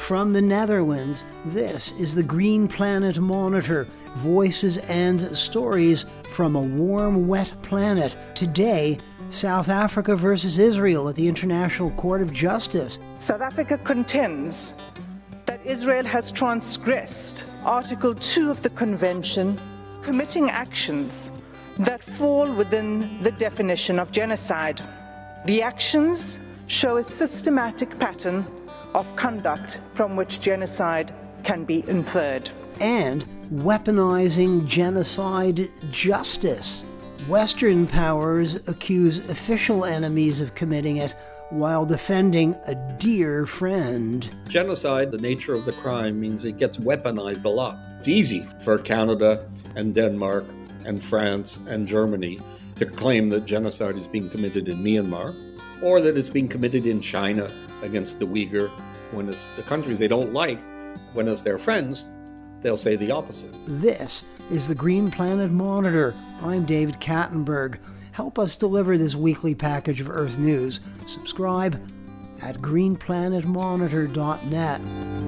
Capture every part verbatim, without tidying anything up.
From the Netherlands, this is the Green Planet Monitor, voices and stories from a warm, wet planet. Today, South Africa versus Israel at the International Court of Justice. South Africa contends that Israel has transgressed Article two of the Convention, committing actions that fall within the definition of genocide. The actions show a systematic pattern of conduct from which genocide can be inferred. And weaponizing genocide justice. Western powers accuse official enemies of committing it while defending a dear friend. Genocide, the nature of the crime, means it gets weaponized a lot. It's easy for Canada and Denmark and France and Germany to claim that genocide is being committed in Myanmar, or that it's being committed in China against the Uyghur, when it's the countries they don't like. When it's their friends, they'll say the opposite. This is the Green Planet Monitor. I'm David Kattenberg. Help us deliver this weekly package of Earth News. Subscribe at green planet monitor dot net.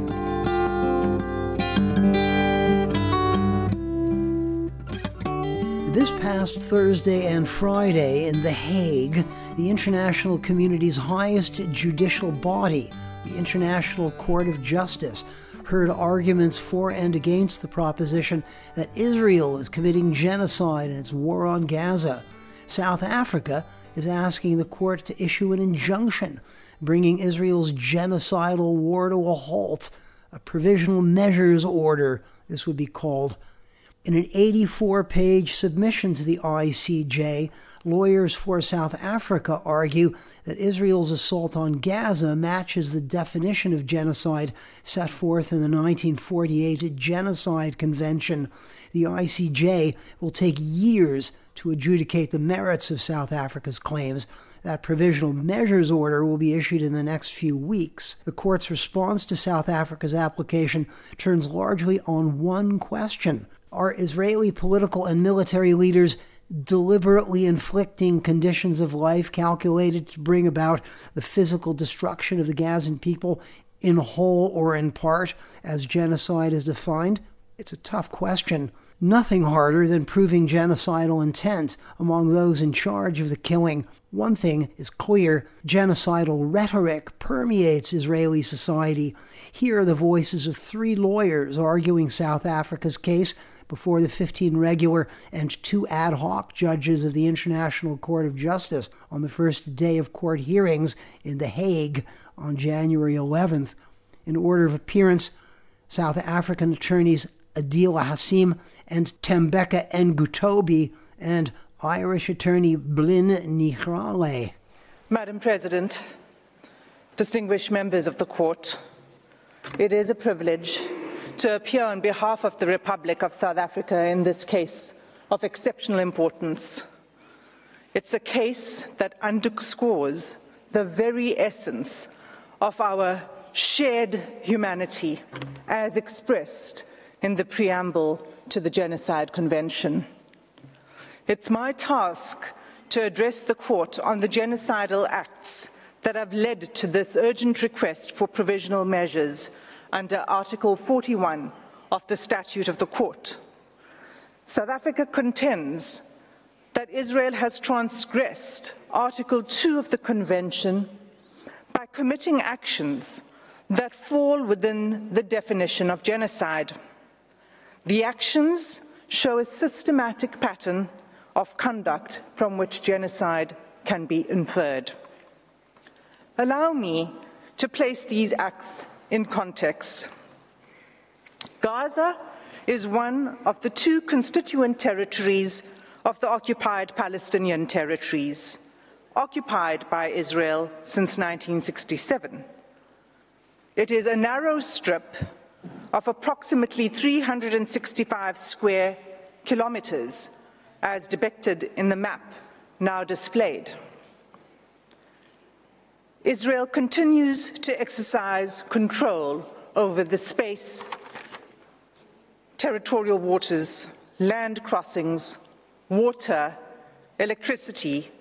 This past Thursday and Friday in The Hague, the international community's highest judicial body, the International Court of Justice, heard arguments for and against the proposition that Israel is committing genocide in its war on Gaza. South Africa is asking the court to issue an injunction bringing Israel's genocidal war to a halt, a provisional measures order, this would be called. In an eighty-four page submission to the I C J, lawyers for South Africa argue that Israel's assault on Gaza matches the definition of genocide set forth in the nineteen forty-eight Genocide Convention. The I C J will take years to adjudicate the merits of South Africa's claims. That provisional measures order will be issued in the next few weeks. The court's response to South Africa's application turns largely on one question. Are Israeli political and military leaders deliberately inflicting conditions of life calculated to bring about the physical destruction of the Gazan people in whole or in part, as genocide is defined? It's a tough question. Nothing harder than proving genocidal intent among those in charge of the killing. One thing is clear: genocidal rhetoric permeates Israeli society. Here are the voices of three lawyers arguing South Africa's case before the fifteen regular and two ad hoc judges of the International Court of Justice on the first day of court hearings in The Hague on January eleventh. In order of appearance, South African attorneys Adila Hassim and Tembeka Ngutobi, and Irish attorney Blin Nihrale. Madam President, distinguished members of the court, it is a privilege to appear on behalf of the Republic of South Africa in this case of exceptional importance. It's a case that underscores the very essence of our shared humanity as expressed in the preamble to the Genocide Convention. It's my task to address the court on the genocidal acts that have led to this urgent request for provisional measures under Article forty-one of the Statute of the Court. South Africa contends that Israel has transgressed Article two of the Convention by committing actions that fall within the definition of genocide. The actions show a systematic pattern of conduct from which genocide can be inferred. Allow me to place these acts in context. Gaza is one of the two constituent territories of the occupied Palestinian territories, occupied by Israel since nineteen sixty-seven. It is a narrow strip of approximately three hundred sixty-five square kilometers, as depicted in the map now displayed. Israel continues to exercise control over the space, territorial waters, land crossings, water, electricity,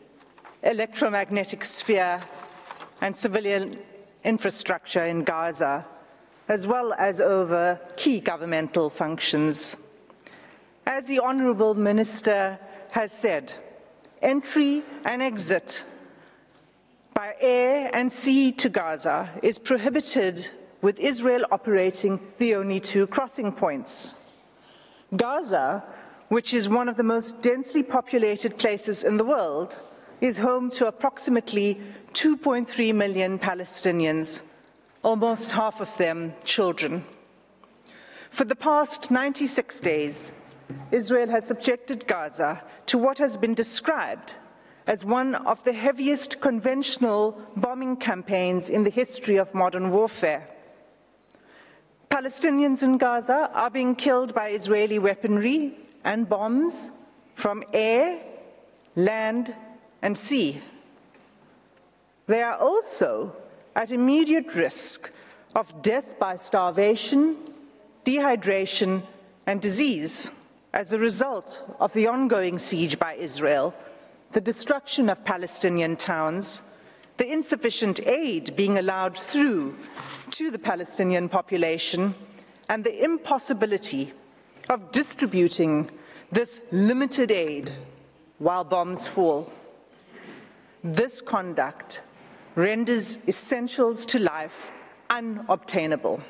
electromagnetic sphere, and civilian infrastructure in Gaza, as well as over key governmental functions. As the Honourable Minister has said, entry and exit by air and sea to Gaza is prohibited, with Israel operating the only two crossing points. Gaza, which is one of the most densely populated places in the world, is home to approximately two point three million Palestinians, almost half of them children. For the past ninety-six days, Israel has subjected Gaza to what has been described as one of the heaviest conventional bombing campaigns in the history of modern warfare. Palestinians in Gaza are being killed by Israeli weaponry and bombs from air, land, and sea. They are also at immediate risk of death by starvation, dehydration, and disease as a result of the ongoing siege by Israel, the destruction of Palestinian towns, the insufficient aid being allowed through to the Palestinian population, and the impossibility of distributing this limited aid while bombs fall. This conduct renders essentials to life unobtainable.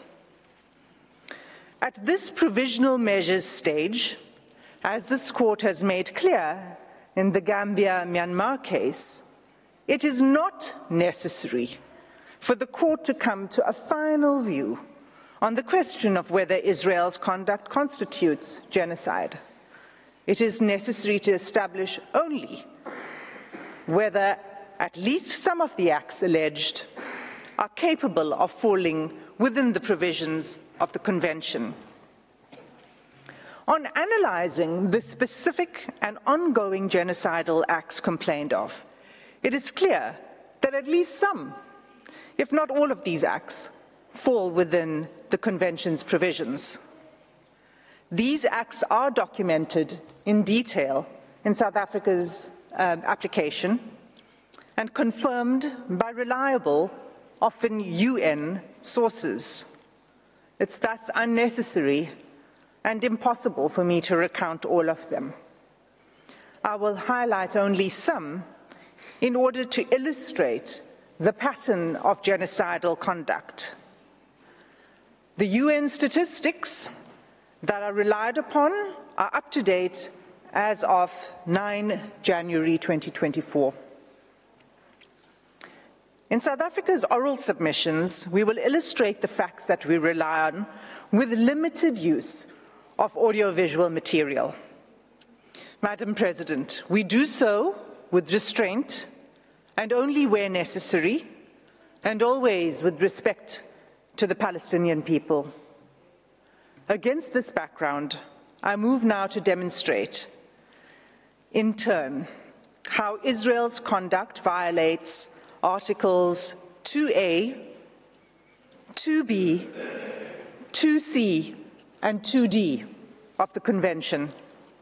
At this provisional measures stage, as this court has made clear in the Gambia-Myanmar case, it is not necessary for the court to come to a final view on the question of whether Israel's conduct constitutes genocide. It is necessary to establish only whether at least some of the acts alleged are capable of falling within the provisions of the Convention. On analyzing the specific and ongoing genocidal acts complained of, it is clear that at least some, if not all of these acts, fall within the Convention's provisions. These acts are documented in detail in South Africa's um, application and confirmed by reliable, often U N sources. It's thus unnecessary and impossible for me to recount all of them. I will highlight only some in order to illustrate the pattern of genocidal conduct. The U N statistics that are relied upon are up to date as of nine January twenty twenty-four. In South Africa's oral submissions, we will illustrate the facts that we rely on with limited use of audiovisual material. Madam President, we do so with restraint and only where necessary, and always with respect to the Palestinian people. Against this background, I move now to demonstrate, in turn, how Israel's conduct violates Articles two A, two B, two C, and two D of the Convention.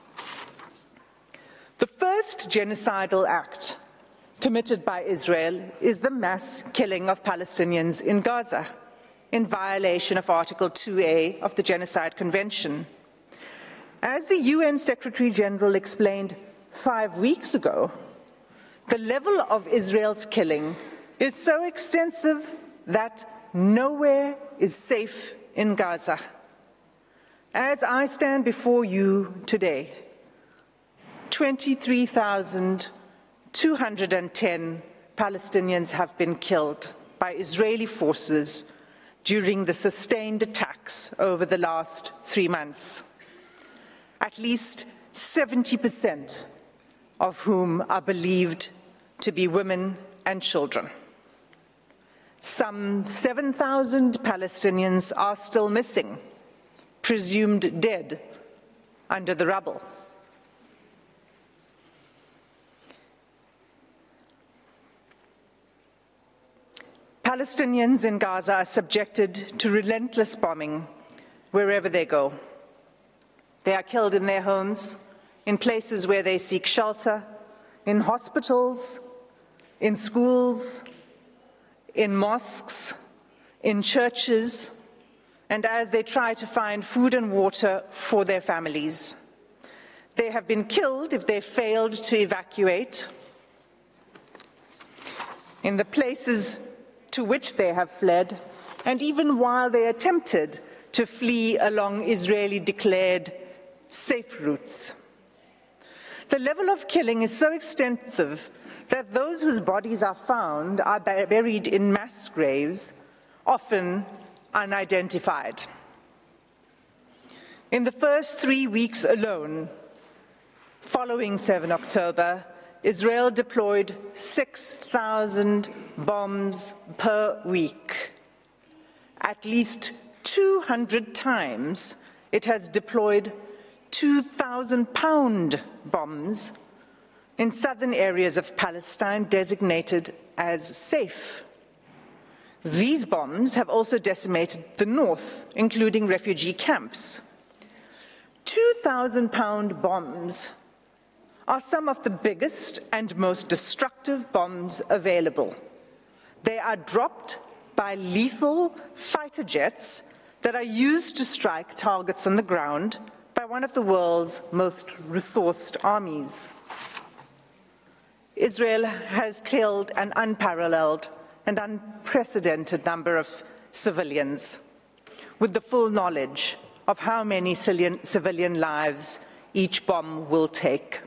The first genocidal act committed by Israel is the mass killing of Palestinians in Gaza, in violation of Article two A of the Genocide Convention. As the U N Secretary General explained five weeks ago, the level of Israel's killing is so extensive that nowhere is safe in Gaza. As I stand before you today, twenty-three thousand two hundred ten Palestinians have been killed by Israeli forces during the sustained attacks over the last three months. At least seventy percent of whom are believed to be women and children. Some seven thousand Palestinians are still missing, presumed dead under the rubble. Palestinians in Gaza are subjected to relentless bombing wherever they go. They are killed in their homes, in places where they seek shelter, in hospitals, in schools, in mosques, in churches, and as they try to find food and water for their families. They have been killed if they failed to evacuate in the places to which they have fled, and even while they attempted to flee along Israeli-declared safe routes. The level of killing is so extensive that those whose bodies are found are buried in mass graves, often unidentified. In the first three weeks alone, following seven October, Israel deployed six thousand bombs per week. At least two hundred times it has deployed two thousand pound bombs in southern areas of Palestine designated as safe. These bombs have also decimated the north, including refugee camps. two thousand pound bombs are some of the biggest and most destructive bombs available. They are dropped by lethal fighter jets that are used to strike targets on the ground by one of the world's most resourced armies. Israel has killed an unparalleled and unprecedented number of civilians, with the full knowledge of how many civilian lives each bomb will take.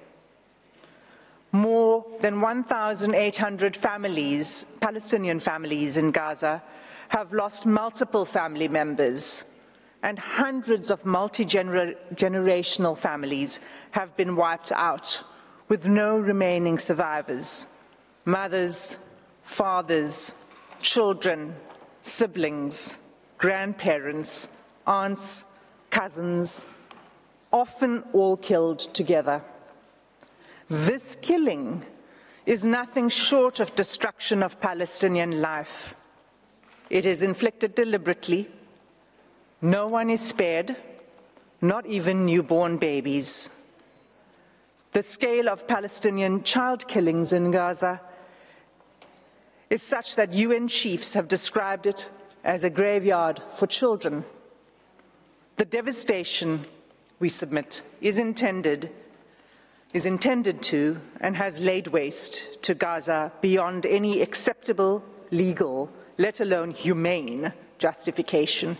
More than one thousand eight hundred families, Palestinian families in Gaza, have lost multiple family members, and hundreds of multi-generational families have been wiped out, with no remaining survivors. Mothers, fathers, children, siblings, grandparents, aunts, cousins, often all killed together. This killing is nothing short of destruction of Palestinian life. It is inflicted deliberately. No one is spared, not even newborn babies. The scale of Palestinian child killings in Gaza is such that U N chiefs have described it as a graveyard for children. The devastation, we submit, is intended, is intended to and has laid waste to Gaza beyond any acceptable legal, let alone humane, justification.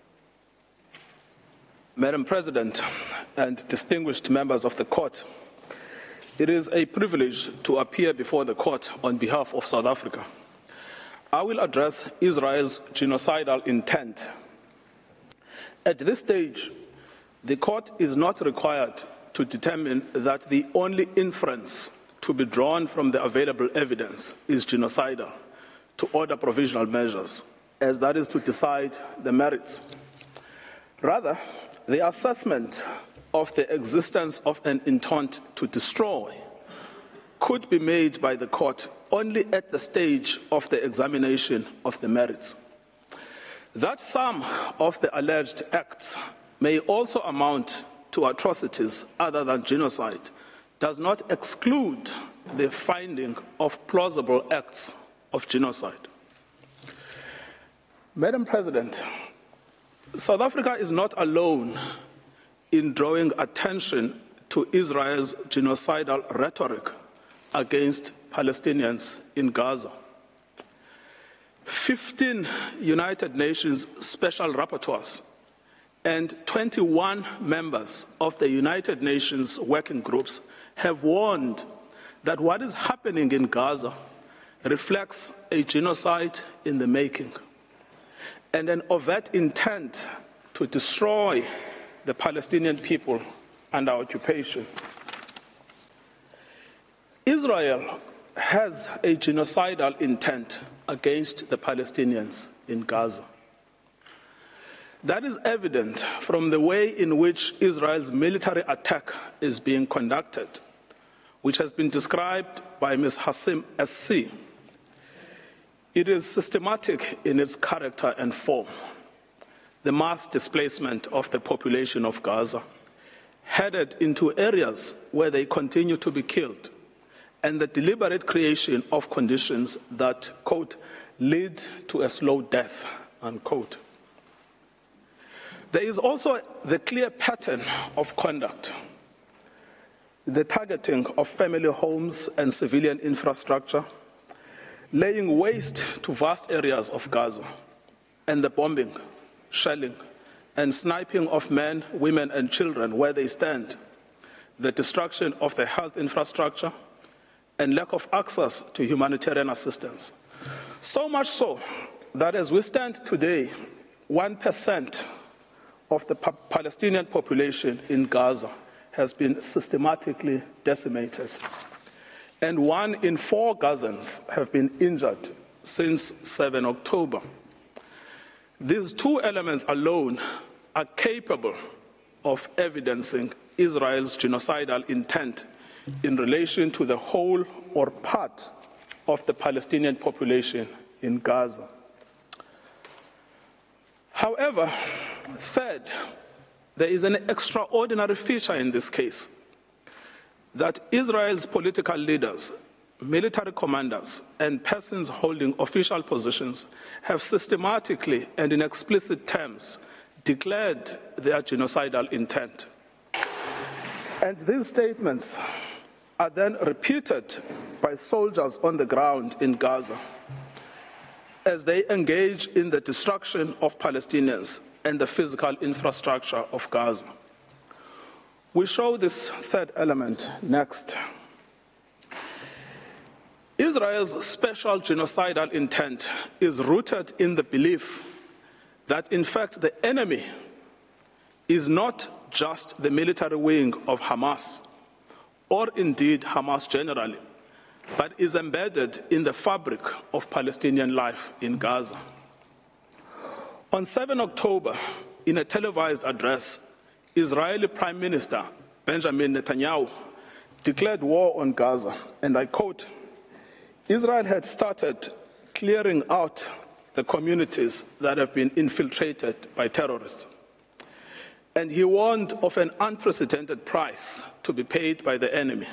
Madam President and distinguished members of the court, it is a privilege to appear before the court on behalf of South Africa. I will address Israel's genocidal intent. At this stage, the court is not required to determine that the only inference to be drawn from the available evidence is genocidal, to order provisional measures, as that is to decide the merits. Rather, the assessment of the existence of an intent to destroy could be made by the court only at the stage of the examination of the merits. That some of the alleged acts may also amount to atrocities other than genocide does not exclude the finding of plausible acts of genocide. Madam President, South Africa is not alone in drawing attention to Israel's genocidal rhetoric against Palestinians in Gaza. fifteen United Nations special rapporteurs and twenty-one members of the United Nations working groups have warned that what is happening in Gaza reflects a genocide in the making and an overt intent to destroy the Palestinian people under occupation. Israel has a genocidal intent against the Palestinians in Gaza. That is evident from the way in which Israel's military attack is being conducted, which has been described by Miz Hassim as C. It is systematic in its character and form. The mass displacement of the population of Gaza, headed into areas where they continue to be killed, and the deliberate creation of conditions that, quote, lead to a slow death, unquote. There is also the clear pattern of conduct, the targeting of family homes and civilian infrastructure, laying waste to vast areas of Gaza, and the bombing, shelling, and sniping of men, women, and children where they stand, the destruction of the health infrastructure, and lack of access to humanitarian assistance. So much so that as we stand today, one percent of the pa- Palestinian population in Gaza has been systematically decimated, and one in four Gazans have been injured since seven October. These two elements alone are capable of evidencing Israel's genocidal intent in relation to the whole or part of the Palestinian population in Gaza. However, third, there is an extraordinary feature in this case, that Israel's political leaders, military commanders, and persons holding official positions have systematically and in explicit terms declared their genocidal intent. And these statements are then repeated by soldiers on the ground in Gaza as they engage in the destruction of Palestinians and the physical infrastructure of Gaza. We show this third element next. Israel's special genocidal intent is rooted in the belief that, in fact, the enemy is not just the military wing of Hamas, or indeed Hamas generally, but is embedded in the fabric of Palestinian life in Gaza. On seven October, in a televised address, Israeli Prime Minister Benjamin Netanyahu declared war on Gaza, and I quote, "Israel had started clearing out the communities that have been infiltrated by terrorists." And he warned of an unprecedented price to be paid by the enemy.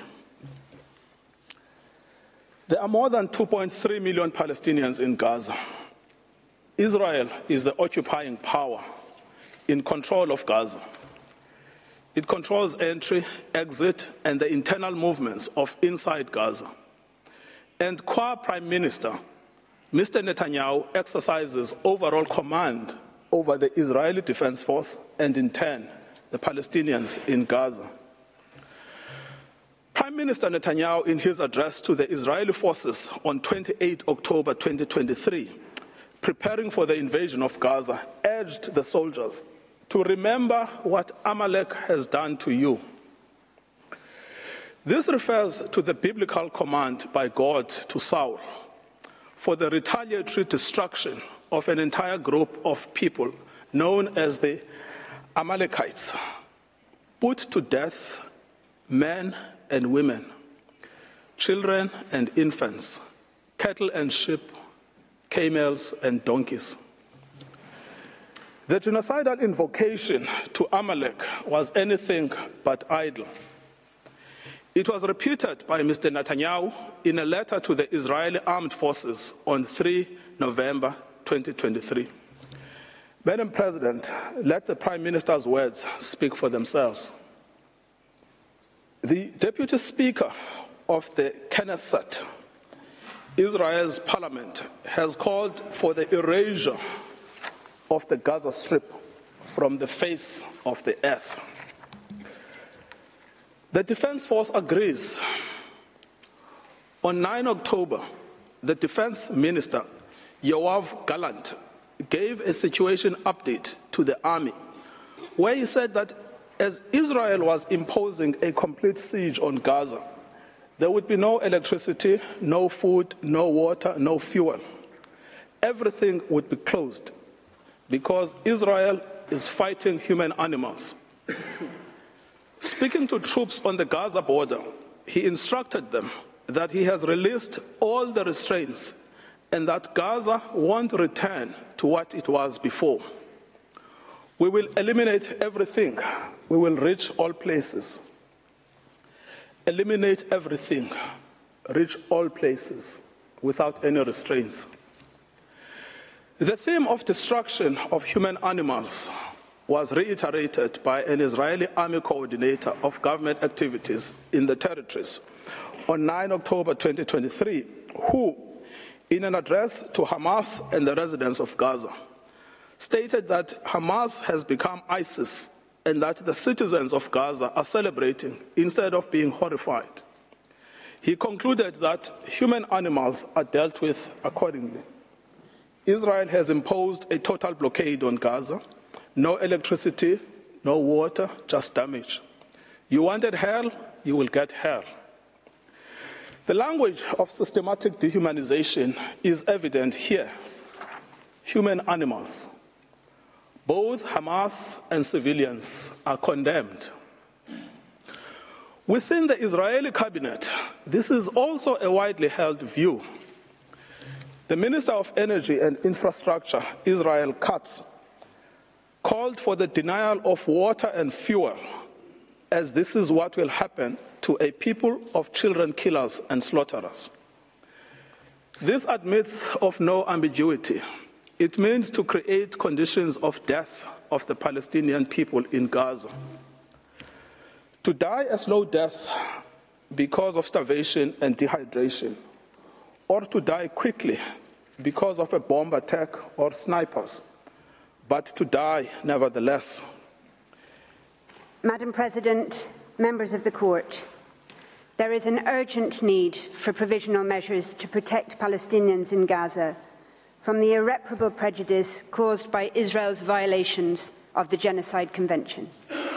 There are more than two point three million Palestinians in Gaza. Israel is the occupying power in control of Gaza. It controls entry, exit, and the internal movements of inside Gaza. And qua Prime Minister, Mister Netanyahu exercises overall command over the Israeli Defense Force and, in turn, the Palestinians in Gaza. Prime Minister Netanyahu, in his address to the Israeli forces on the twenty-eighth of October twenty twenty-three, preparing for the invasion of Gaza, urged the soldiers to remember what Amalek has done to you. This refers to the biblical command by God to Saul for the retaliatory destruction of an entire group of people known as the Amalekites, put to death men and women, children and infants, cattle and sheep, camels and donkeys. The genocidal invocation to Amalek was anything but idle. It was repeated by Mister Netanyahu in a letter to the Israeli Armed Forces on the third of November twenty twenty-three. Madam President, let the Prime Minister's words speak for themselves. The Deputy Speaker of the Knesset, Israel's parliament, has called for the erasure of the Gaza Strip from the face of the earth. The Defense Force agrees. On the ninth of October, the Defense Minister, Yoav Gallant, gave a situation update to the army, where he said that as Israel was imposing a complete siege on Gaza, there would be no electricity, no food, no water, no fuel. Everything would be closed because Israel is fighting human animals. Speaking to troops on the Gaza border, he instructed them that he has released all the restraints and that Gaza won't return to what it was before. We will eliminate everything. We will reach all places. Eliminate everything. Reach all places without any restraints. The theme of destruction of human animals was reiterated by an Israeli army coordinator of government activities in the territories on the ninth of October twenty twenty-three, who, in an address to Hamas and the residents of Gaza, stated that Hamas has become ISIS and that the citizens of Gaza are celebrating instead of being horrified. He concluded that human animals are dealt with accordingly. Israel has imposed a total blockade on Gaza. No electricity, no water, just damage. You wanted hell, you will get hell. The language of systematic dehumanization is evident here. Human animals. Both Hamas and civilians are condemned. Within the Israeli cabinet, this is also a widely held view. The Minister of Energy and Infrastructure, Israel Katz, called for the denial of water and fuel, as this is what will happen to a people of children killers and slaughterers. This admits of no ambiguity. It means to create conditions of death of the Palestinian people in Gaza. To die a slow death because of starvation and dehydration, or to die quickly because of a bomb attack or snipers, but to die nevertheless. Madam President, members of the Court, there is an urgent need for provisional measures to protect Palestinians in Gaza from the irreparable prejudice caused by Israel's violations of the Genocide Convention.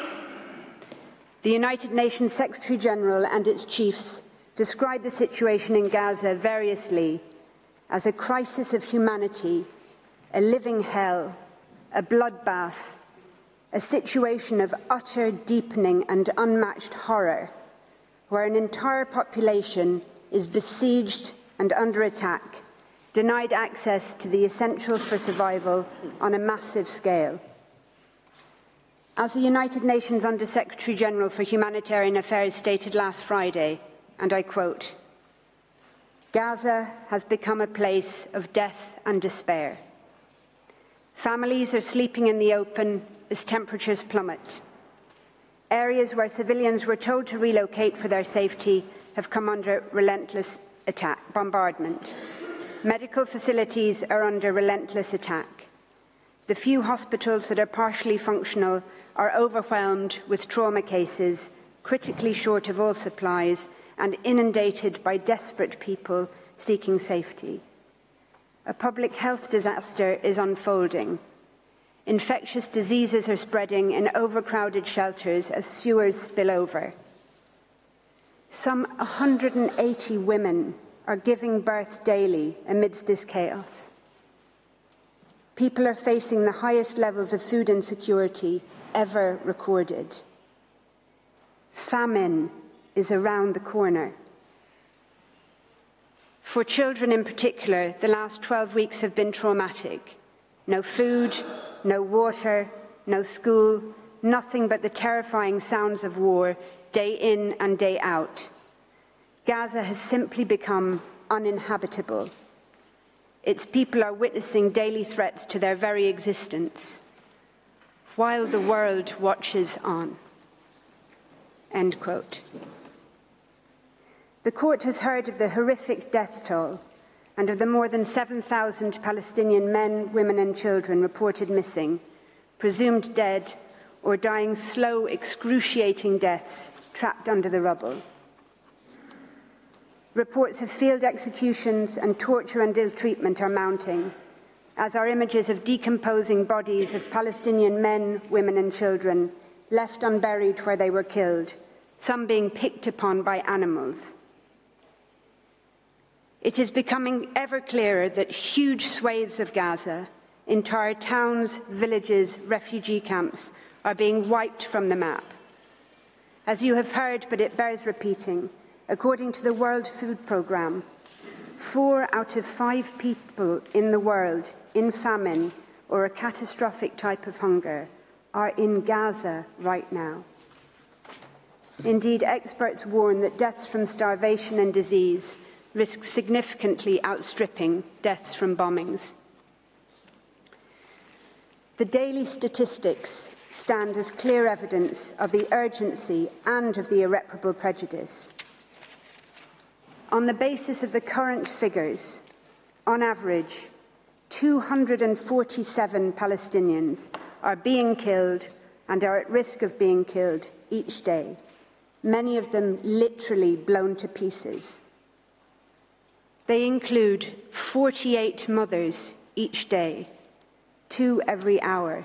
The United Nations Secretary-General and its chiefs describe the situation in Gaza variously as a crisis of humanity, a living hell, a bloodbath, a situation of utter deepening and unmatched horror, where an entire population is besieged and under attack, denied access to the essentials for survival on a massive scale. As the United Nations Under-Secretary-General for Humanitarian Affairs stated last Friday, and I quote, "Gaza has become a place of death and despair. Families are sleeping in the open as temperatures plummet. Areas where civilians were told to relocate for their safety have come under relentless attack, bombardment. Medical facilities are under relentless attack. The few hospitals that are partially functional are overwhelmed with trauma cases, critically short of all supplies, and inundated by desperate people seeking safety. A public health disaster is unfolding. Infectious diseases are spreading in overcrowded shelters as sewers spill over. Some one hundred eighty women are giving birth daily amidst this chaos. People are facing the highest levels of food insecurity ever recorded. Famine is around the corner. For children in particular, the last twelve weeks have been traumatic. No food, no water, no school, nothing but the terrifying sounds of war, day in and day out. Gaza has simply become uninhabitable. Its people are witnessing daily threats to their very existence, while the world watches on." End quote. The Court has heard of the horrific death toll and of the more than seven thousand Palestinian men, women and children reported missing, presumed dead, or dying slow, excruciating deaths trapped under the rubble. Reports of field executions and torture and ill-treatment are mounting, as are images of decomposing bodies of Palestinian men, women and children left unburied where they were killed, some being picked upon by animals. It is becoming ever clearer that huge swathes of Gaza, entire towns, villages, refugee camps, are being wiped from the map. As you have heard, but it bears repeating, according to the World Food Programme, four out of five people in the world in famine or a catastrophic type of hunger are in Gaza right now. Indeed, experts warn that deaths from starvation and disease risk significantly outstripping deaths from bombings. The daily statistics stand as clear evidence of the urgency and of the irreparable prejudice. On the basis of the current figures, on average, two hundred forty-seven Palestinians are being killed and are at risk of being killed each day, many of them literally blown to pieces. They include forty-eight mothers each day, two every hour,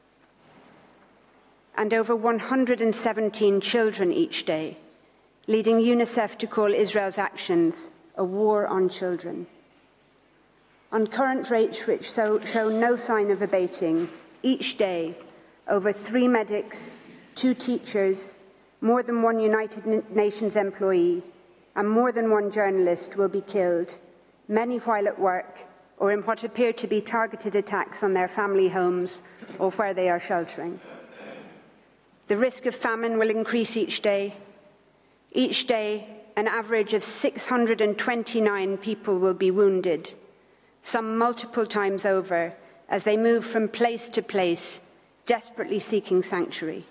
and over one hundred seventeen children each day, leading UNICEF to call Israel's actions a war on children. On current rates which so, show no sign of abating, each day, over three medics, two teachers, more than one United Nations employee, and more than one journalist will be killed, many while at work or in what appear to be targeted attacks on their family homes or where they are sheltering. The risk of famine will increase each day. Each day, an average of six hundred twenty-nine people will be wounded, some multiple times over, as they move from place to place, desperately seeking sanctuary.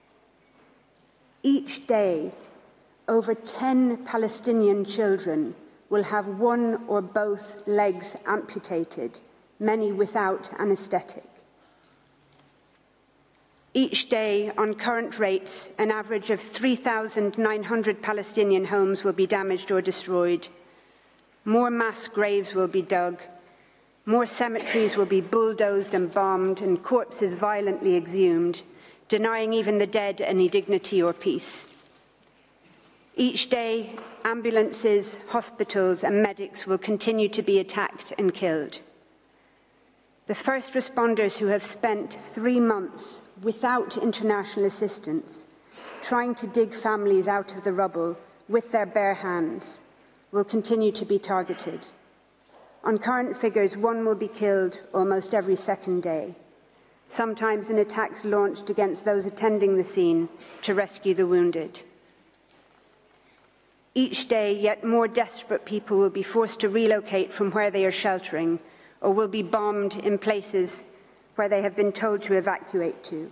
Each day, over ten Palestinian children will have one or both legs amputated, many without anaesthetic. Each day, on current rates, an average of three thousand nine hundred Palestinian homes will be damaged or destroyed. More mass graves will be dug. More cemeteries will be bulldozed and bombed and corpses violently exhumed, denying even the dead any dignity or peace. Each day, ambulances, hospitals, and medics will continue to be attacked and killed. The first responders who have spent three months without international assistance, trying to dig families out of the rubble with their bare hands, will continue to be targeted. On current figures, one will be killed almost every second day, sometimes in attacks launched against those attending the scene to rescue the wounded. Each day, yet more desperate people will be forced to relocate from where they are sheltering or will be bombed in places where they have been told to evacuate to.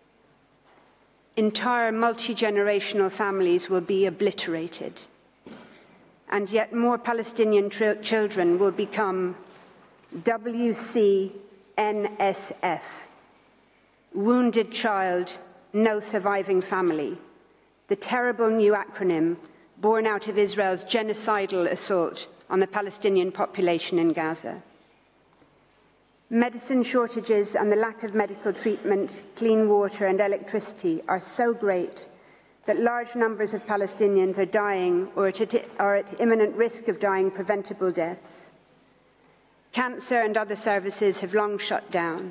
Entire multi-generational families will be obliterated, and yet more Palestinian children will become W C N S F, Wounded Child, No Surviving Family, the terrible new acronym born out of Israel's genocidal assault on the Palestinian population in Gaza. Medicine shortages and the lack of medical treatment, clean water and electricity are so great that large numbers of Palestinians are dying or are at imminent risk of dying preventable deaths. Cancer and other services have long shut down.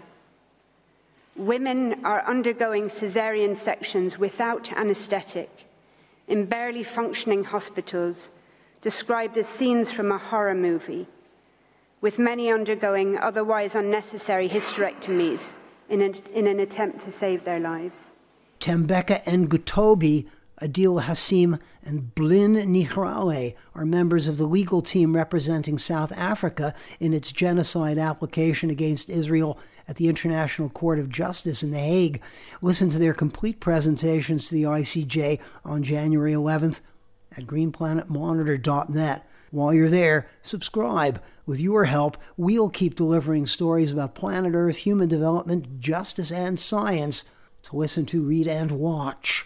Women are undergoing caesarean sections without anaesthetic in barely functioning hospitals, described as scenes from a horror movie, with many undergoing otherwise unnecessary hysterectomies in an, in an attempt to save their lives. Tembeka Ngutobi, Adil Hassim, and Blin Nihrawe are members of the legal team representing South Africa in its genocide application against Israel at the International Court of Justice in The Hague. Listen to their complete presentations to the I C J on January eleventh at green planet monitor dot net. While you're there, subscribe. With your help, we'll keep delivering stories about planet Earth, human development, justice, and science to listen to, read, and watch.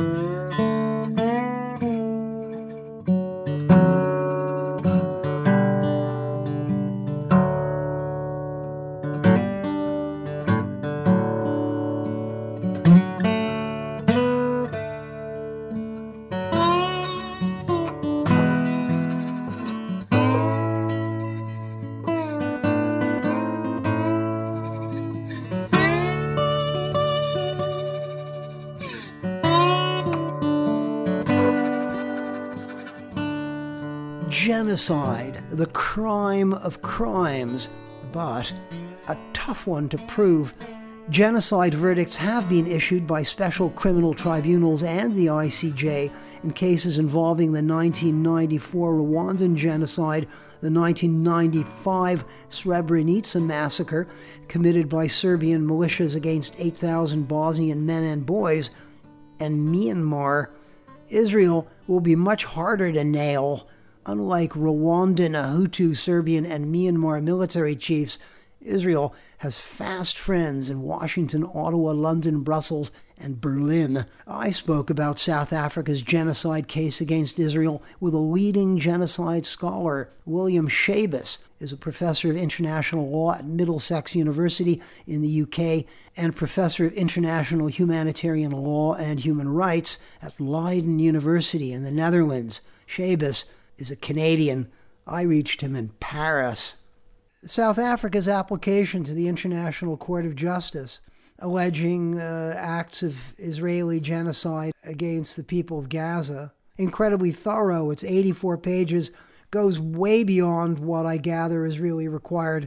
Genocide, the crime of crimes, but a tough one to prove Genocide verdicts have been issued by special criminal tribunals and the I C J in cases involving the nineteen ninety-four Rwandan genocide, the nineteen ninety-five Srebrenica massacre committed by Serbian militias against eight thousand Bosnian men and boys, and Myanmar. Israel will be much harder to nail. Unlike Rwandan, Hutu, Serbian, and Myanmar military chiefs, Israel has fast friends in Washington, Ottawa, London, Brussels, and Berlin. I spoke about South Africa's genocide case against Israel with a leading genocide scholar. William Schabas is a professor of international law at Middlesex University in the U K and professor of international humanitarian law and human rights at Leiden University in the Netherlands. Schabas is a Canadian. I reached him in Paris. South Africa's application to the International Court of Justice, alleging uh, acts of Israeli genocide against the people of Gaza. Incredibly thorough. It's eighty-four pages, goes way beyond what I gather is really required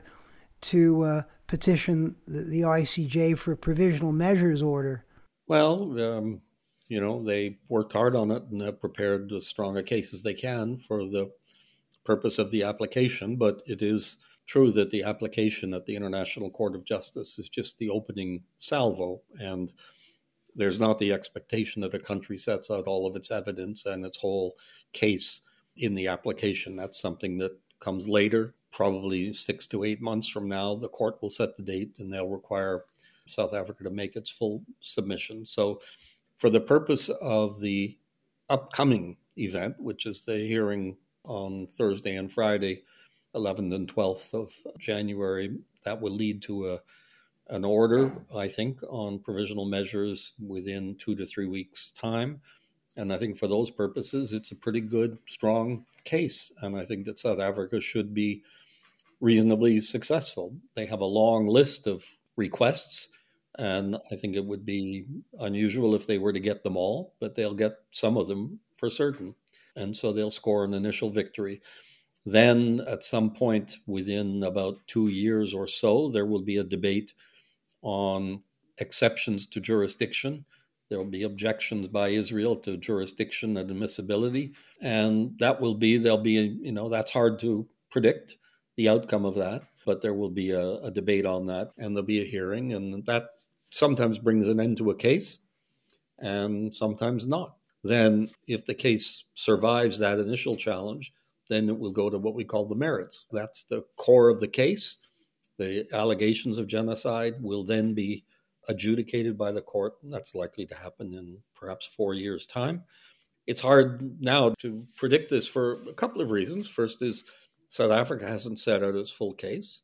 to uh, petition the, the I C J for a provisional measures order. Well, um, you know, they worked hard on it and have prepared as strong a case as they can for the purpose of the application, but it is true that the application at the International Court of Justice is just the opening salvo, and there's not the expectation that a country sets out all of its evidence and its whole case in the application. That's something that comes later, probably six to eight months from now. The court will set the date and they'll require South Africa to make its full submission. So for the purpose of the upcoming event, which is the hearing on Thursday and Friday, eleventh and twelfth of January, that will lead to a an order, I think, on provisional measures within two to three weeks' time. And I think for those purposes, it's a pretty good, strong case. And I think that South Africa should be reasonably successful. They have a long list of requests, and I think it would be unusual if they were to get them all, but they'll get some of them for certain. And so they'll score an initial victory. Then at some point within about two years or so, there will be a debate on exceptions to jurisdiction. There will be objections by Israel to jurisdiction and admissibility. And that will be, there'll be, you know, that's hard to predict the outcome of that, but there will be a, a debate on that, and there'll be a hearing, and that sometimes brings an end to a case and sometimes not. Then if the case survives that initial challenge, then it will go to what we call the merits. That's the core of the case. The allegations of genocide will then be adjudicated by the court. That's likely to happen in perhaps four years' time. It's hard now to predict this for a couple of reasons. First is South Africa hasn't set out its full case.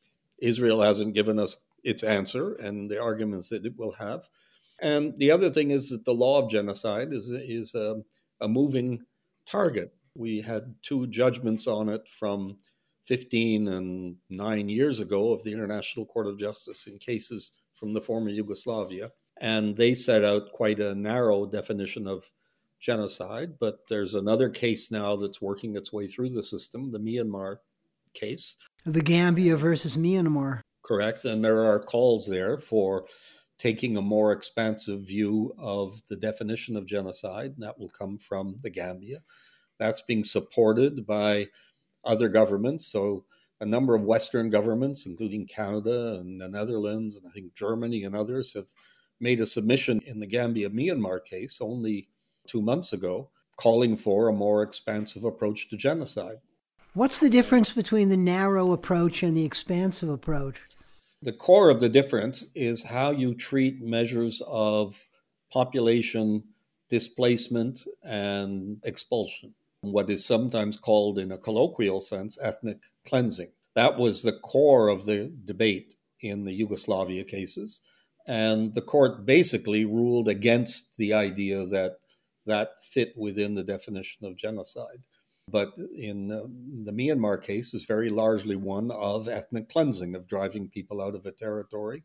Israel hasn't given us its answer and the arguments that it will have. And the other thing is that the law of genocide is, is a, a moving target. We had two judgments on it from fifteen and nine years ago of the International Court of Justice in cases from the former Yugoslavia. And they set out quite a narrow definition of genocide. But there's another case now that's working its way through the system, the Myanmar case. The Gambia versus Myanmar. Correct. And there are calls there for taking a more expansive view of the definition of genocide. And that will come from the Gambia. That's being supported by other governments. So a number of Western governments, including Canada and the Netherlands, and I think Germany and others, have made a submission in the Gambia-Myanmar case only two months ago, calling for a more expansive approach to genocide. What's the difference between the narrow approach and the expansive approach? The core of the difference is how you treat measures of population displacement and expulsion, what is sometimes called in a colloquial sense ethnic cleansing. That was the core of the debate in the Yugoslavia cases. And the court basically ruled against the idea that that fit within the definition of genocide. But in uh, the Myanmar case is very largely one of ethnic cleansing, of driving people out of a territory.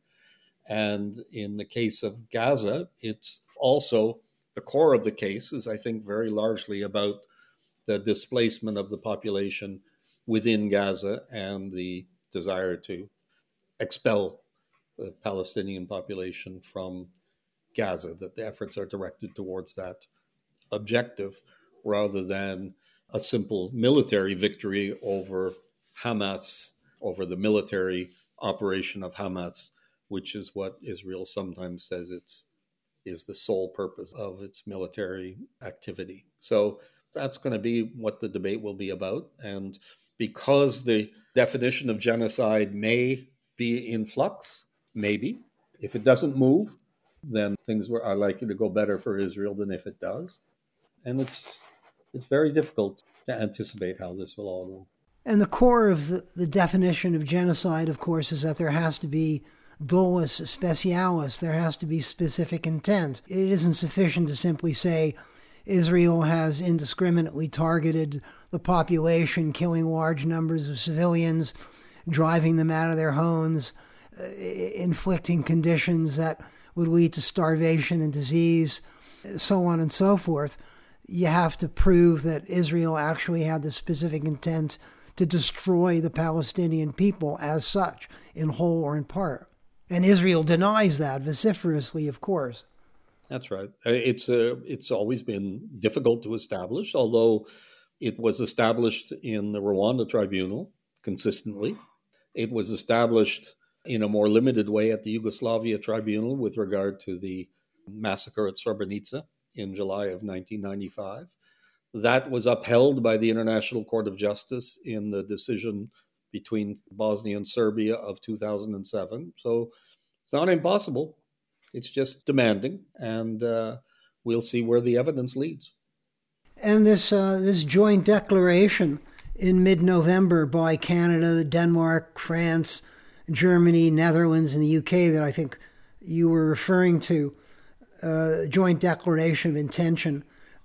And in the case of Gaza, it's also the core of the case is, I think, very largely about the displacement of the population within Gaza and the desire to expel the Palestinian population from Gaza, that the efforts are directed towards that objective rather than a simple military victory over Hamas, over the military operation of Hamas, which is what Israel sometimes says it's is the sole purpose of its military activity. So that's going to be what the debate will be about. And because the definition of genocide may be in flux, maybe, if it doesn't move, then things are likely to go better for Israel than if it does. And it's it's very difficult to anticipate how this will all go. And the core of the, the definition of genocide, of course, is that there has to be dolus specialis, there has to be specific intent. It isn't sufficient to simply say Israel has indiscriminately targeted the population, killing large numbers of civilians, driving them out of their homes, uh, inflicting conditions that would lead to starvation and disease, so on and so forth. You have to prove that Israel actually had the specific intent to destroy the Palestinian people as such, in whole or in part. And Israel denies that vociferously, of course. That's right. It's uh, it's always been difficult to establish, although it was established in the Rwanda Tribunal consistently. It was established in a more limited way at the Yugoslavia Tribunal with regard to the massacre at Srebrenica in July of nineteen ninety-five. That was upheld by the International Court of Justice in the decision between Bosnia and Serbia of two thousand seven. So it's not impossible. It's just demanding, and uh, we'll see where the evidence leads. And this uh, this joint declaration in mid-November by Canada, Denmark, France, Germany, Netherlands, and the U K that I think you were referring to, uh, joint declaration of intention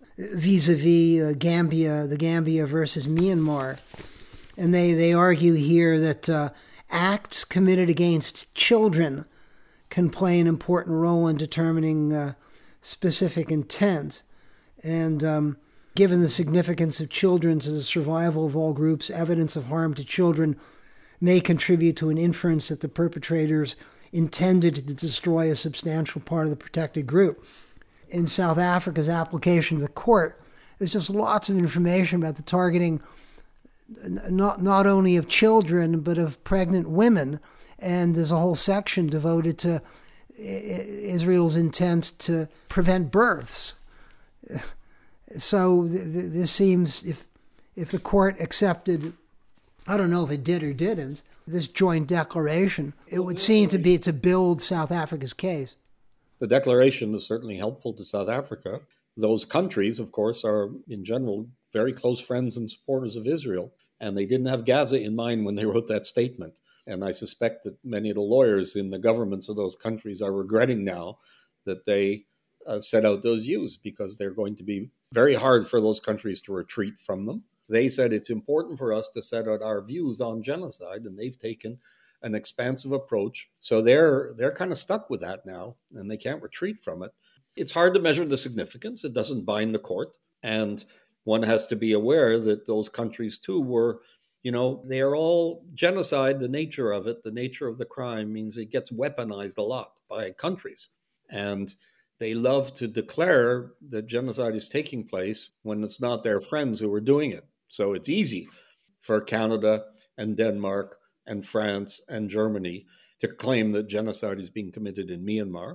vis-a-vis uh, Gambia, the Gambia versus Myanmar. And they, they argue here that uh, acts committed against children can play an important role in determining uh, specific intent. And um, given the significance of children to the survival of all groups, evidence of harm to children may contribute to an inference that the perpetrators intended to destroy a substantial part of the protected group. In South Africa's application to the court, there's just lots of information about the targeting not not only of children, but of pregnant women. And there's a whole section devoted to Israel's intent to prevent births. So th- th- this seems, if if the court accepted, I don't know if it did or didn't, this joint declaration, it would seem to be to build South Africa's case. The declaration is certainly helpful to South Africa. Those countries, of course, are in general very close friends and supporters of Israel, and they didn't have Gaza in mind when they wrote that statement. And I suspect that many of the lawyers in the governments of those countries are regretting now that they uh, set out those views, because they're going to be very hard for those countries to retreat from them. They said it's important for us to set out our views on genocide, and they've taken an expansive approach. So they're they're kind of stuck with that now, and they can't retreat from it. It's hard to measure the significance. It doesn't bind the court. And one has to be aware that those countries, too, were, you know, they are all genocide. The nature of it, the nature of the crime means it gets weaponized a lot by countries. And they love to declare that genocide is taking place when it's not their friends who are doing it. So it's easy for Canada and Denmark and France and Germany to claim that genocide is being committed in Myanmar,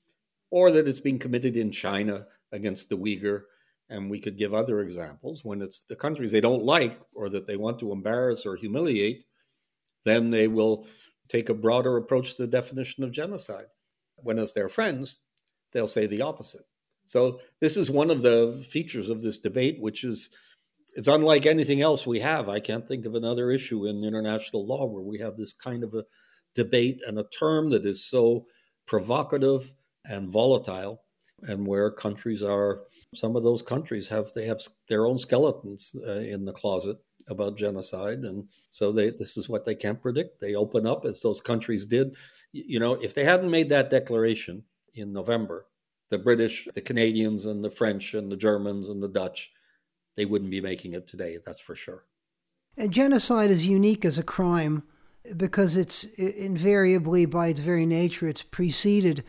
or that it's being committed in China against the Uyghur. And we could give other examples. When it's the countries they don't like or that they want to embarrass or humiliate, then they will take a broader approach to the definition of genocide. When it's their friends, they'll say the opposite. So this is one of the features of this debate, which is, it's unlike anything else we have. I can't think of another issue in international law where we have this kind of a debate and a term that is so provocative and volatile, and where countries are, some of those countries have, they have their own skeletons uh, in the closet about genocide. And so they, this is what they can't predict. They open up as those countries did. You know, if they hadn't made that declaration in November, the British, the Canadians, and the French, and the Germans, and the Dutch, they wouldn't be making it today, that's for sure. And genocide is unique as a crime because it's invariably, by its very nature, it's preceded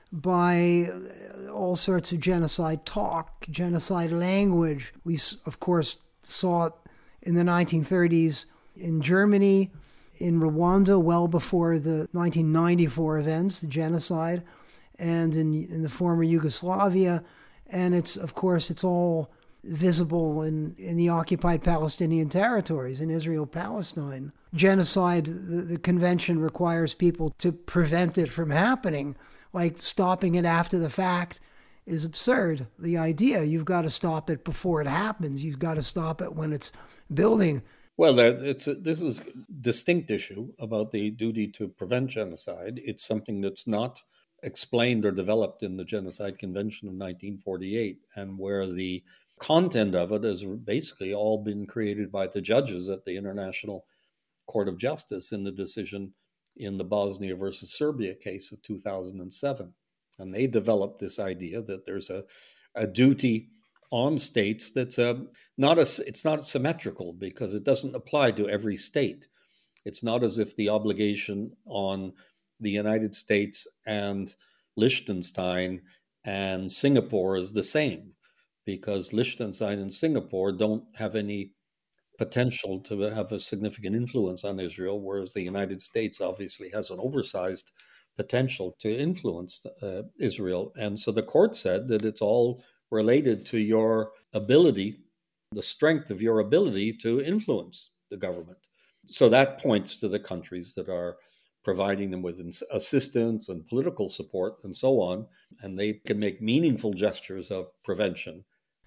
by all sorts of genocide talk, genocide language. We, of course, saw it in the nineteen thirties in Germany, in Rwanda, well before the nineteen ninety-four events, the genocide, and in, in the former Yugoslavia. And it's, of course, it's all visible in, in the occupied Palestinian territories, in Israel, Palestine. Genocide, the, the convention requires people to prevent it from happening. Like stopping it after the fact is absurd. The idea, you've got to stop it before it happens. You've got to stop it when it's building. Well, it's a, this is a distinct issue about the duty to prevent genocide. It's something that's not explained or developed in the Genocide Convention of nineteen forty-eight, and where the content of it has basically all been created by the judges at the International Court of Justice in the decision in the Bosnia versus Serbia case of two thousand seven. And they developed this idea that there's a, a duty on states that's a, not a, it's not symmetrical because it doesn't apply to every state. It's not as if the obligation on the United States and Liechtenstein and Singapore is the same, because Liechtenstein and Singapore don't have any potential to have a significant influence on Israel, whereas the United States obviously has an oversized potential to influence uh, Israel. And so the court said that it's all related to your ability, the strength of your ability to influence the government. So that points to the countries that are providing them with assistance and political support and so on, and they can make meaningful gestures of prevention.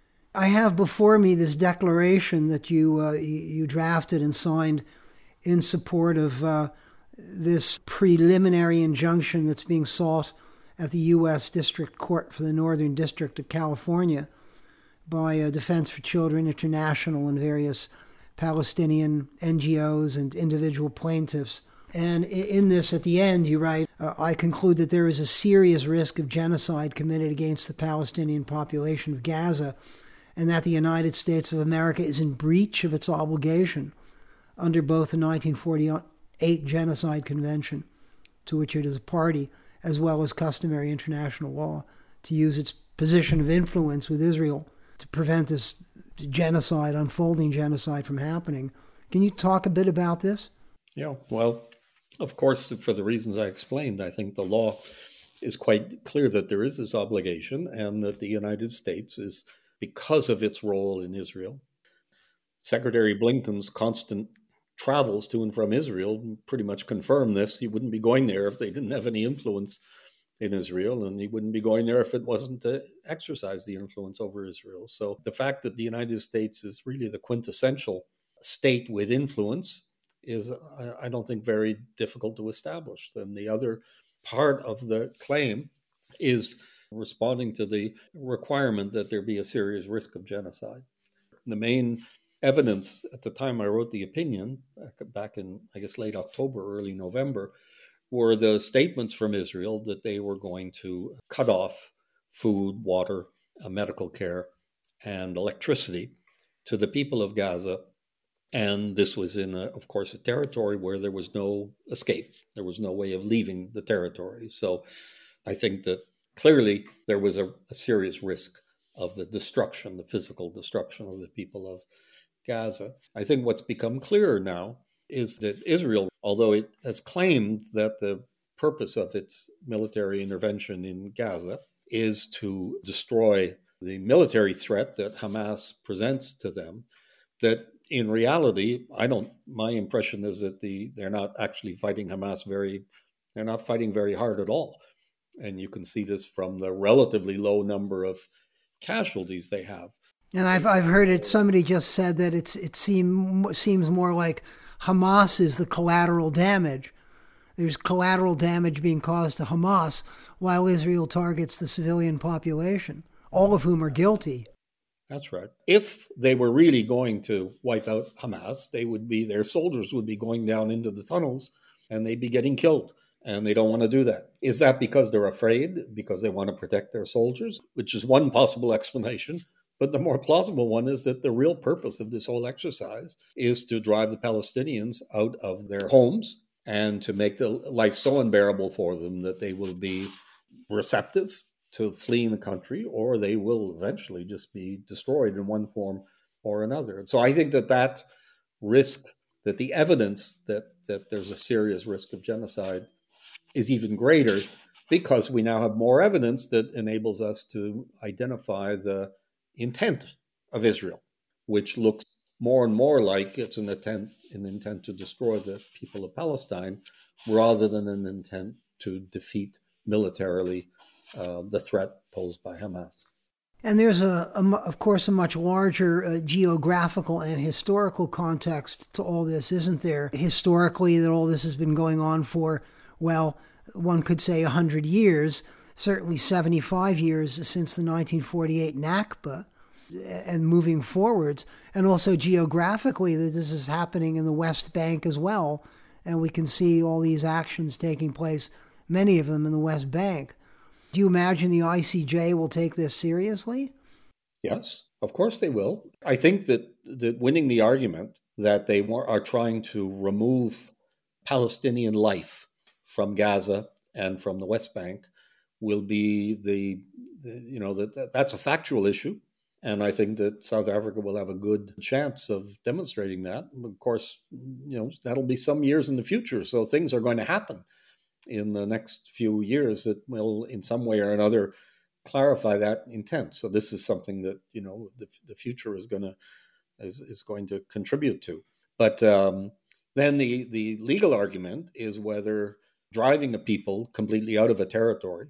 I have before me this declaration that you uh, you drafted and signed in support of uh, this preliminary injunction that's being sought at the U S District Court for the Northern District of California by uh, Defense for Children International and various Palestinian N G Os and individual plaintiffs. And in this, at the end, you write, uh, I conclude that there is a serious risk of genocide committed against the Palestinian population of Gaza, and that the United States of America is in breach of its obligation under both the nineteen forty-eight Genocide Convention, to which it is a party, as well as customary international law, to use its position of influence with Israel to prevent this genocide, unfolding genocide, from happening. Can you talk a bit about this? Yeah, well, of course, for the reasons I explained, I think the law is quite clear that there is this obligation and that the United States is, because of its role in Israel. Secretary Blinken's constant travels to and from Israel pretty much confirm this. He wouldn't be going there if they didn't have any influence in Israel, and he wouldn't be going there if it wasn't to exercise the influence over Israel. So the fact that the United States is really the quintessential state with influence is, I don't think, very difficult to establish. And the other part of the claim is responding to the requirement that there be a serious risk of genocide. The main evidence at the time I wrote the opinion, back in, I guess, late October, early November, were the statements from Israel that they were going to cut off food, water, uh, medical care, and electricity to the people of Gaza. And this was in, a, of course, a territory where there was no escape. There was no way of leaving the territory. So I think that clearly there was a, a serious risk of the destruction, the physical destruction of the people of Gaza. I think what's become clearer now is that Israel, although it has claimed that the purpose of its military intervention in Gaza is to destroy the military threat that Hamas presents to them, that in reality, I don't, my impression is that the they're not actually fighting Hamas very, they're not fighting very hard at all. And you can see this from the relatively low number of casualties they have. And I've I've heard it. Somebody just said that it's it seem seems more like Hamas is the collateral damage. There's collateral damage being caused to Hamas while Israel targets the civilian population, all of whom are guilty. That's right. If they were really going to wipe out Hamas, they would be their soldiers would be going down into the tunnels and they'd be getting killed. And they don't want to do that. Is that because they're afraid, because they want to protect their soldiers, which is one possible explanation. But the more plausible one is that the real purpose of this whole exercise is to drive the Palestinians out of their homes and to make the life so unbearable for them that they will be receptive to fleeing the country, or they will eventually just be destroyed in one form or another. So I think that that risk, that the evidence that, that there's a serious risk of genocide is even greater, because we now have more evidence that enables us to identify the intent of Israel, which looks more and more like it's an intent, an intent to destroy the people of Palestine, rather than an intent to defeat militarily uh, the threat posed by Hamas. And there's, a, a of course, a much larger uh, geographical and historical context to all this, isn't there? Historically, that all this has been going on for, well, one could say one hundred years, certainly seventy-five years since the nineteen forty-eight Nakba, and moving forwards. And also geographically, that this is happening in the West Bank as well. And we can see all these actions taking place, many of them in the West Bank. Do you imagine the I C J will take this seriously? Yes, of course they will. I think that, that winning the argument that they are trying to remove Palestinian life from Gaza and from the West Bank will be the, the you know, that, that that's a factual issue. And I think that South Africa will have a good chance of demonstrating that. Of course, you know, that'll be some years in the future. So things are going to happen in the next few years that will, in some way or another, clarify that intent. So this is something that, you know, the, the future is going to is, is going to contribute to. But um, then the, the legal argument is whether driving a people completely out of a territory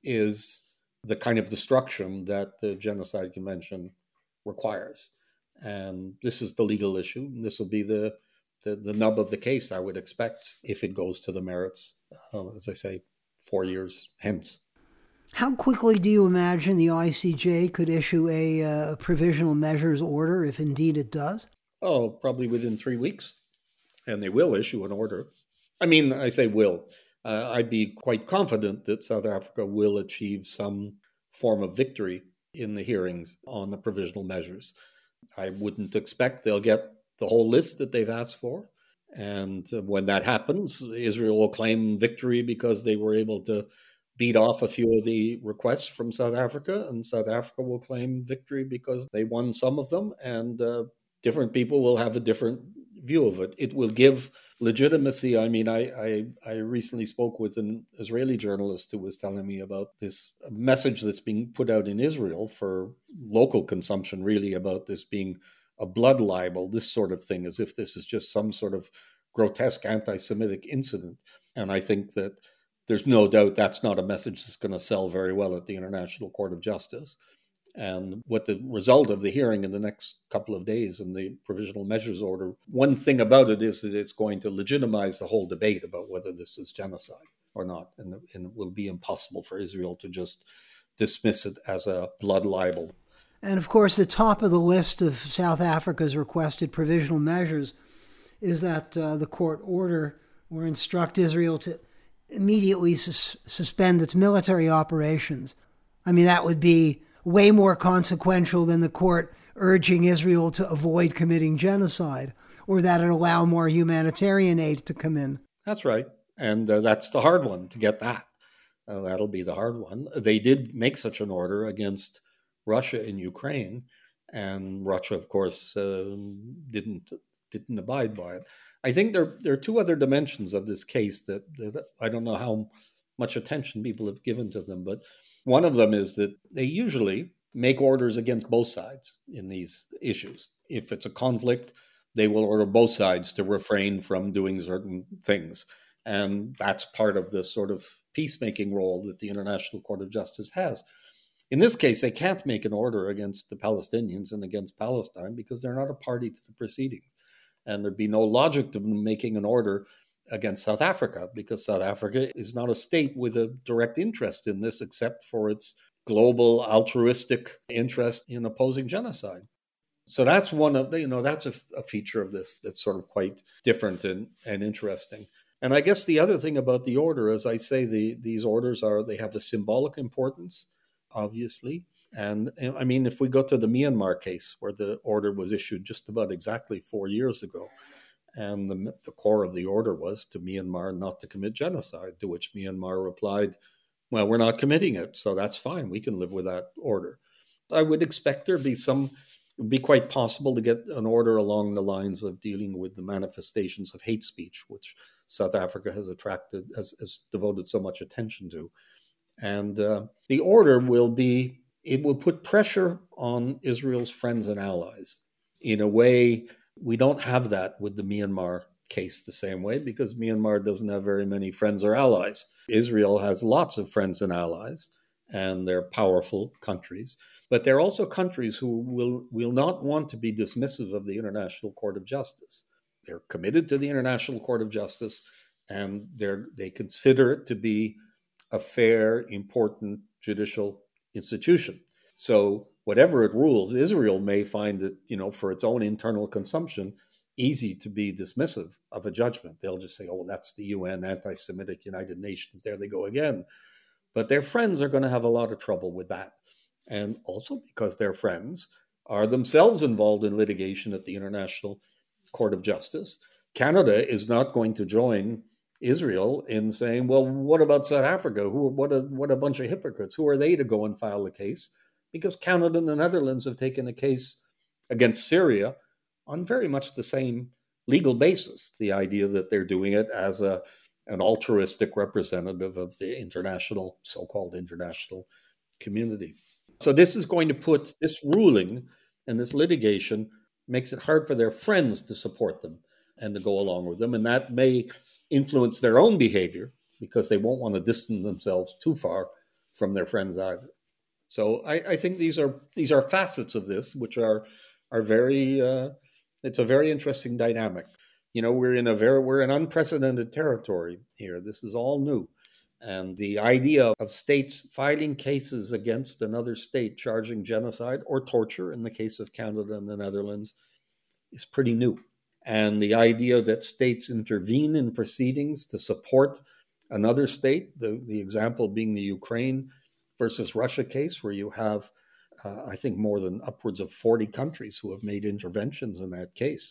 is the kind of destruction that the Genocide Convention requires. And this is the legal issue. And this will be the, the, the nub of the case, I would expect, if it goes to the merits, uh, as I say, four years hence. How quickly do you imagine the I C J could issue a uh, provisional measures order, if indeed it does? Oh, probably within three weeks. And they will issue an order. I mean, I say will. Uh, I'd be quite confident that South Africa will achieve some form of victory in the hearings on the provisional measures. I wouldn't expect they'll get the whole list that they've asked for. And uh, when that happens, Israel will claim victory because they were able to beat off a few of the requests from South Africa, and South Africa will claim victory because they won some of them, and uh, different people will have a different view of it. It will give legitimacy. I mean, I, I, I recently spoke with an Israeli journalist who was telling me about this message that's being put out in Israel for local consumption, really, about this being a blood libel, this sort of thing, as if this is just some sort of grotesque anti-Semitic incident. And I think that there's no doubt that's not a message that's going to sell very well at the International Court of Justice. And what the result of the hearing in the next couple of days in the provisional measures order, one thing about it is that it's going to legitimize the whole debate about whether this is genocide or not. And, and it will be impossible for Israel to just dismiss it as a blood libel. And of course, the top of the list of South Africa's requested provisional measures is that uh, the court order or instruct Israel to immediately sus- suspend its military operations. I mean, that would be way more consequential than the court urging Israel to avoid committing genocide, or that it allow more humanitarian aid to come in. That's right. And uh, that's the hard one, to get that. Uh, that'll be the hard one. They did make such an order against Russia in Ukraine, and Russia, of course, uh, didn't didn't abide by it. I think there, there are two other dimensions of this case that, that I don't know how much attention people have given to them, but one of them is that they usually make orders against both sides in these issues. If it's a conflict, they will order both sides to refrain from doing certain things. And that's part of the sort of peacemaking role that the International Court of Justice has. In this case, they can't make an order against the Palestinians and against Palestine because they're not a party to the proceedings. And there'd be no logic to making an order against South Africa because South Africa is not a state with a direct interest in this except for its global altruistic interest in opposing genocide. So that's one of the, you know, that's a, a feature of this that's sort of quite different and, and interesting. And I guess the other thing about the order, as I say, the these orders are, they have a symbolic importance, obviously. And I mean, if we go to the Myanmar case where the order was issued just about exactly four years ago, And the, the core of the order was to Myanmar not to commit genocide, to which Myanmar replied, well, we're not committing it, so that's fine. We can live with that order. I would expect there be some, it would be quite possible to get an order along the lines of dealing with the manifestations of hate speech, which South Africa has attracted, has, has devoted so much attention to. And uh, the order will be, it will put pressure on Israel's friends and allies in a way we don't have that with the Myanmar case the same way, because Myanmar doesn't have very many friends or allies. Israel has lots of friends and allies, and they're powerful countries. But they're also countries who will, will not want to be dismissive of the International Court of Justice. They're committed to the International Court of Justice, and they're, they consider it to be a fair, important judicial institution. So whatever it rules, Israel may find it, you know, for its own internal consumption, easy to be dismissive of a judgment. They'll just say, oh, well, that's the U N, anti-Semitic United Nations, there they go again. But their friends are going to have a lot of trouble with that. And also because their friends are themselves involved in litigation at the International Court of Justice. Canada is not going to join Israel in saying, well, what about South Africa? Who, what a, what a bunch of hypocrites. Who are they to go and file a case? Because Canada and the Netherlands have taken a case against Syria on very much the same legal basis. The idea that they're doing it as a an altruistic representative of the international, so-called international community. So this is going to put, this ruling and this litigation makes it hard for their friends to support them and to go along with them. And that may influence their own behavior because they won't want to distance themselves too far from their friends either. So I, I think these are these are facets of this, which are are very, uh, it's a very interesting dynamic. You know, we're in a very, we're in unprecedented territory here. This is all new. And the idea of states filing cases against another state charging genocide or torture, in the case of Canada and the Netherlands, is pretty new. And the idea that states intervene in proceedings to support another state, the, the example being the Ukraine versus Russia case, where you have, uh, I think, more than upwards of forty countries who have made interventions in that case.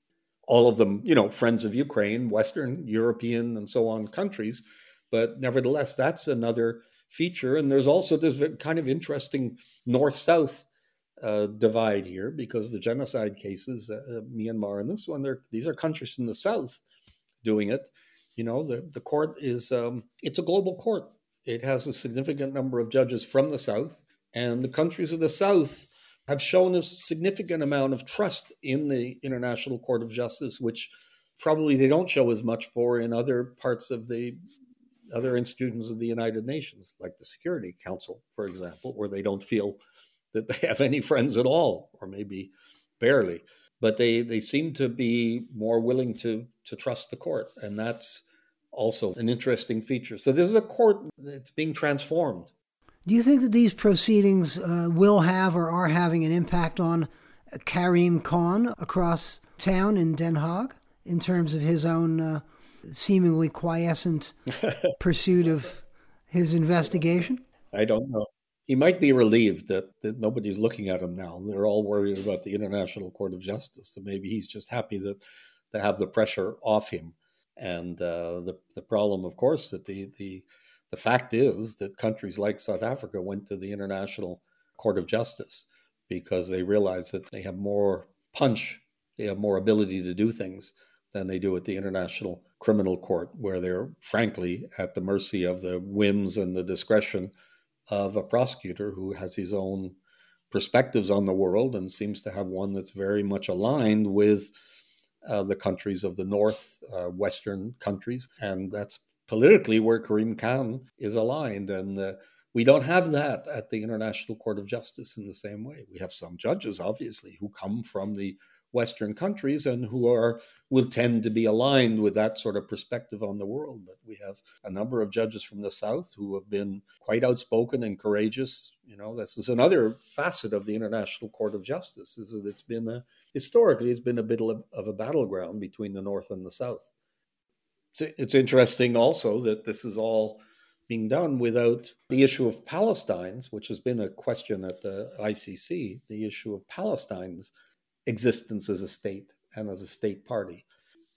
All of them, you know, friends of Ukraine, Western, European, and so on countries. But nevertheless, that's another feature. And there's also this kind of interesting north-south uh, divide here, because the genocide cases, uh, Myanmar and this one, they're, these are countries in the south doing it. You know, the, the court is, um, it's a global court. It has a significant number of judges from the south, and the countries of the south have shown a significant amount of trust in the International Court of Justice, which probably they don't show as much for in other parts of the other institutions of the United Nations, like the Security Council, for example, where they don't feel that they have any friends at all, or maybe barely. But they, they seem to be more willing to, to trust the court, and that's also an interesting feature. So this is a court that's being transformed. Do you think that these proceedings uh, will have or are having an impact on Karim Khan across town in Den Haag in terms of his own uh, seemingly quiescent pursuit of his investigation? I don't know. He might be relieved that, that nobody's looking at him now. They're all worried about the International Court of Justice. So maybe he's just happy that to have the pressure off him. And uh, the the problem, of course, that the the the fact is that countries like South Africa went to the International Court of Justice because they realized that they have more punch, they have more ability to do things than they do at the International Criminal Court, where they're frankly at the mercy of the whims and the discretion of a prosecutor who has his own perspectives on the world and seems to have one that's very much aligned with uh, the countries of the North, uh, Western countries. And that's politically where Karim Khan is aligned. And uh, we don't have that at the International Court of Justice in the same way. We have some judges, obviously, who come from the Western countries and who are will tend to be aligned with that sort of perspective on the world. But we have a number of judges from the South who have been quite outspoken and courageous. You know, this is another facet of the International Court of Justice, is that it's been a, historically, it's been a bit of, of a battleground between the North and the South. It's, it's interesting also that this is all being done without the issue of Palestine's, which has been a question at the I C C, the issue of Palestine's existence as a state and as a state party.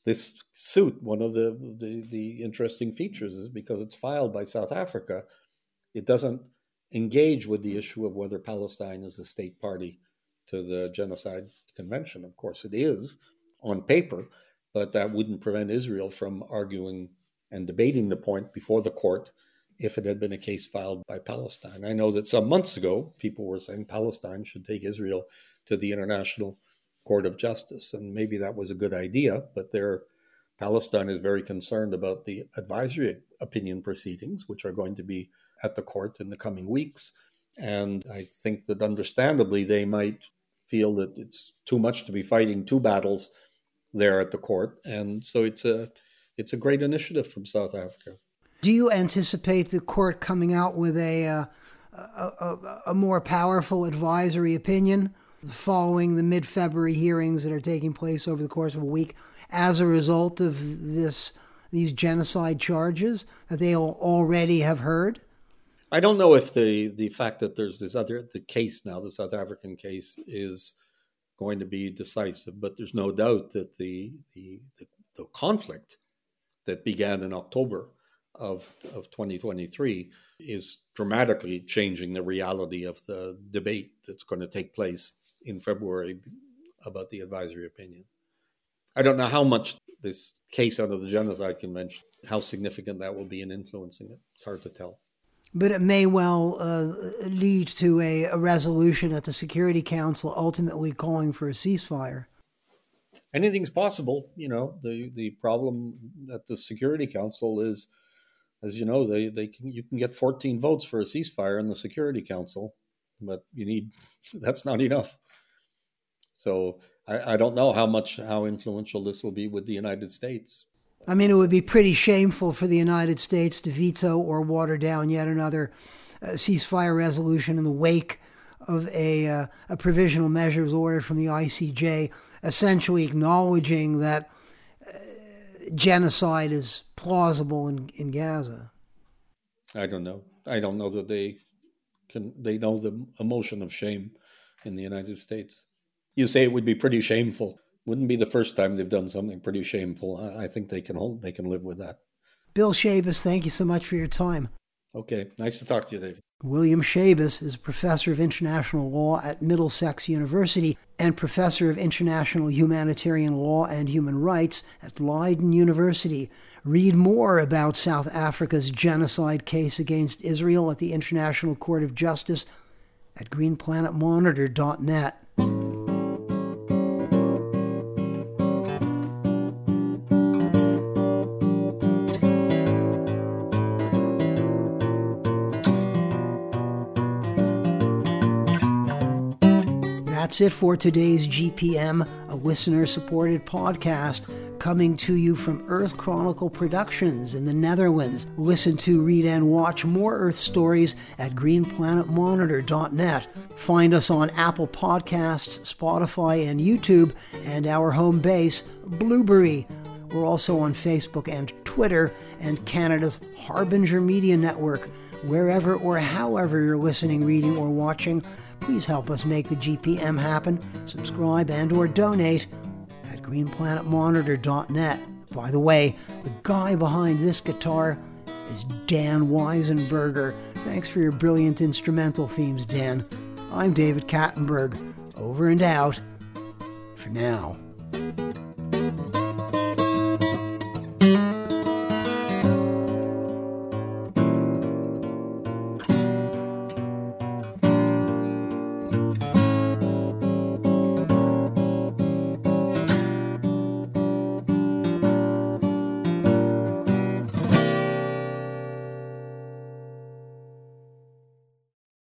this suit, one of the, the, the interesting features is because it's filed by South Africa, it doesn't engage with the issue of whether Palestine is a state party to the Genocide Convention. Of course, it is on paper, but that wouldn't prevent Israel from arguing and debating the point before the court if it had been a case filed by Palestine. I know that some months ago, people were saying Palestine should take Israel to the International Court of Justice, and maybe that was a good idea, but there, Palestine is very concerned about the advisory opinion proceedings, which are going to be at the court in the coming weeks. And I think that understandably they might feel that it's too much to be fighting two battles there at the court. And so it's a it's a great initiative from South Africa. Do you anticipate the court coming out with a, uh, a, a, a more powerful advisory opinion following the mid-February hearings that are taking place over the course of a week as a result of this these genocide charges that they already have heard? I don't know if the, the fact that there's this other, the case now, the South African case, is going to be decisive, but there's no doubt that the the, the, the conflict that began in October of, of twenty twenty-three is dramatically changing the reality of the debate that's going to take place in February about the advisory opinion. I don't know how much this case under the Genocide Convention, how significant that will be in influencing it. It's hard to tell. But it may well uh, lead to a, a resolution at the Security Council ultimately calling for a ceasefire. Anything's possible. You know, the, the problem at the Security Council is, as you know, they, they can, you can get fourteen votes for a ceasefire in the Security Council, but you need, that's not enough. So I, I don't know how much, how influential this will be with the United States. I mean, it would be pretty shameful for the United States to veto or water down yet another uh, ceasefire resolution in the wake of a, uh, a provisional measures order from the I C J, essentially acknowledging that uh, genocide is plausible in, in Gaza. I don't know. I don't know that they can. They know the emotion of shame in the United States. You say it would be pretty shameful. Wouldn't be the first time they've done something pretty shameful. I think they can hold, they can live with that. Bill Schabas, thank you so much for your time. Okay, nice to talk to you, David. William Schabas is a professor of international law at Middlesex University and professor of international humanitarian law and human rights at Leiden University. Read more about South Africa's genocide case against Israel at the International Court of Justice at green planet monitor dot net. That's it for today's G P M, a listener-supported podcast coming to you from Earth Chronicle Productions in the Netherlands. Listen to, read, and watch more Earth stories at green planet monitor dot net. Find us on Apple Podcasts, Spotify, and YouTube, and our home base, Blueberry. We're also on Facebook and Twitter, and Canada's Harbinger Media Network. Wherever or however you're listening, reading, or watching, please help us make the G P M happen. Subscribe and or donate at green planet monitor dot net. By the way, the guy behind this guitar is Dan Weisenberger. Thanks for your brilliant instrumental themes, Dan. I'm David Kattenberg. Over and out. For now.